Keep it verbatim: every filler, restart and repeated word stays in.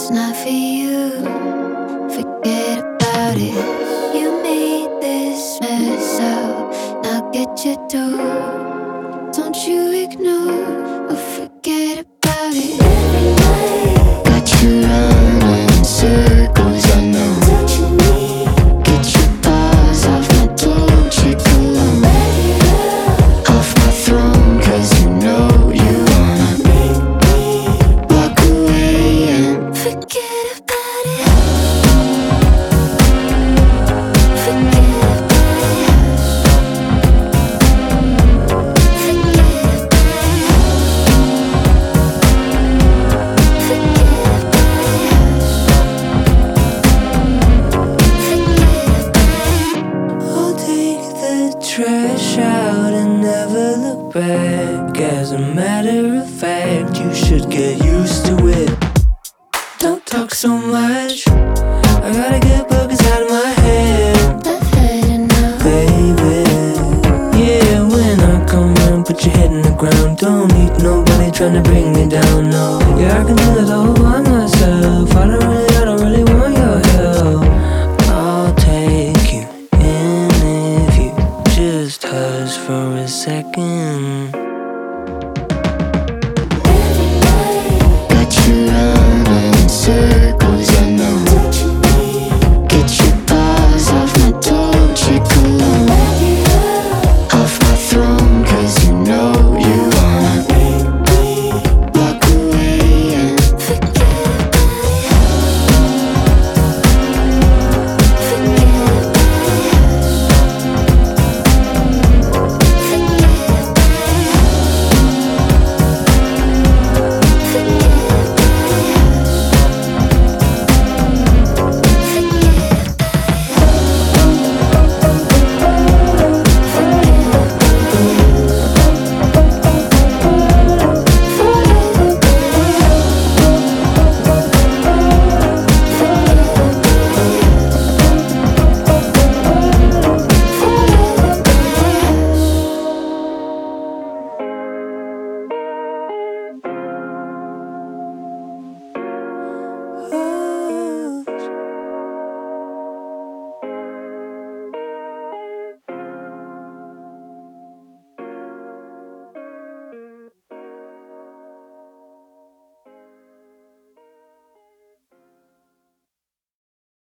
it's not for you. Forget about it. You made this mess up. Now get your dough. Don't you ignore or forget about it. Every night got you running in circles, I know. Touching me, get your paws off my Dolce cologne. Off my throne, cause you know you wanna make me walk away and forget about it. Forget about it. Forget about it. Forget about it. Forget about it. I'll take the trash out and never look back. As a matter of fact, you should get used to it. Don't talk so much, I gotta get buckets out of my head. I've had enough. Baby, yeah, when I come round, put your head in the ground. Don't need nobody trying to bring me down, no. Yeah, I can do that all I